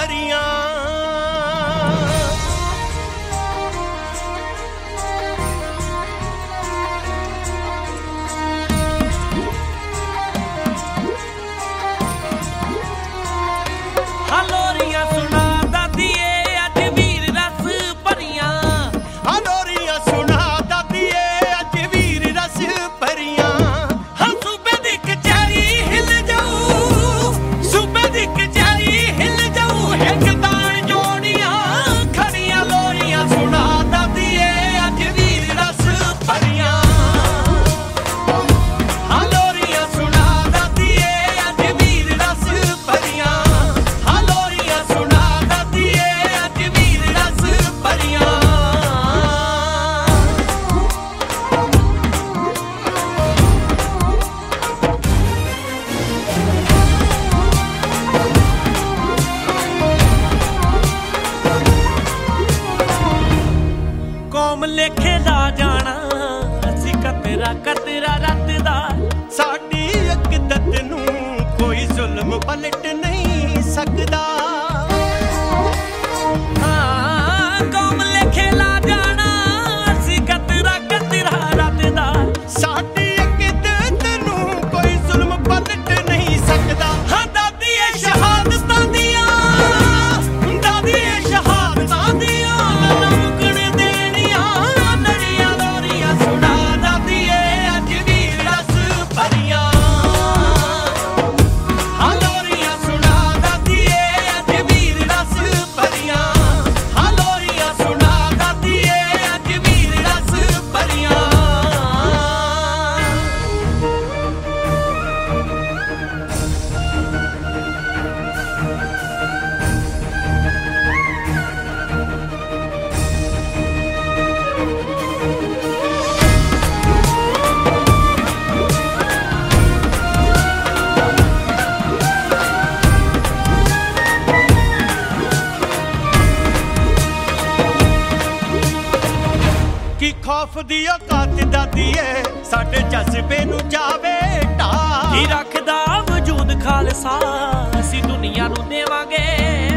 ਭਰੀਆਂ। ਲੋਰੀਆਂ ਸੁਣਾ ਦਾਦੀਏ ਅੱਜ ਵੀਰ ਰਸ ਭਰੀਆਂ। ਲੋਰੀਆਂ ਸੁਣਾ ਦਾਦੀਏ ਅੱਜ ਵੀਰ ਰਸ ਭਰੀਆਂ। ਸੂਬੇ ਦੀ ਕਚਹਿਰੀ ਹਿੱਲ ਜਾਊ, ਸੂਬੇ ਦੀ ਕਚਹਿਰੀ ਹਿੱਲ ਜਾਊ। ਇੱਕ ਤਾਣ ਜੋੜੀਆਂ ਖੜੀਆਂ ਲੋਰੀਆਂ ਸੁਣਾ ਦਾਦੀਏ ਅੱਜ ਵੀਰ ਰਸ ਭਰੀਆਂ। ਲੋਰੀਆਂ ਸੁਣਾ ਦਾਦੀਏ ਅੱਜ ਵੀਰ ਰਸ ਭਰੀਆਂ। ਕੌਮ ਲੇਖੇ ਦਾ ਜਾਣਾ ਅਸੀਂ ਕਤਰਾ ਕਤਰਾ ਰੱਤ ਦਾ। ਸਾਡੀ ਅਕਦਤ ਨੂੰ ਕੋਈ ਜ਼ੁਲਮ ਪਲਟ ਨਹੀਂ ਸਕਦਾ। ਕੌਮ ਲੇਖੇ ਲਾ ਜਾਣਾ ਅਸੀਂ ਕਤਰਾ ਕਤਰਾ ਰੱਤ ਦਾ। ਸਾਡੀ ਅਕਦਤ ਨੂੰ ਕੋਈ ਜ਼ੁਲਮ ਪਲਟ ਨਹੀਂ ਸਕਦਾ। ਦਾਦੀਏ ਸ਼ਹਾਦਤਾਂ ਦੀਆਂ, ਦਾਦੀਏ ਸ਼ਹਾਦਤਾਂ ਦੀਆਂ ਮੁਕਣ ਦੇਣੀਆਂ ਲੜੀਆਂ ਲੋਰੀਆਂ ਸੁਣਾ ਦਾਦੀਏ ਅੱਜ ਵੀਰ ਰਸ ਭਰੀਆਂ। ਲੋਰੀਆਂ ਸੁਣਾ ਦਾਦੀਏ ਅੱਜ ਵੀਰ ਰਸ ਭਰੀਆਂ। ਲੋਰੀਆਂ ਸੁਣਾ ਦਾਦੀਏ ਅੱਜ ਵੀਰ ਰਸ ਭਰੀਆਂ। ਕੀ ਖੌਫ ਦੀ ਔਕਾਤ ਦਾਦੀਏ ਸਾਡੇ ਜਜ਼ਬੇ ਨੂੰ ਜਾਵੇ ਢਾਹ। ਕੀ ਰੱਖਦਾ ਵਜੂਦ ਖਾਲਸਾ ਅਸੀਂ ਦੁਨੀਆ ਨੂੰ ਦੇਵਾਂਗੇ।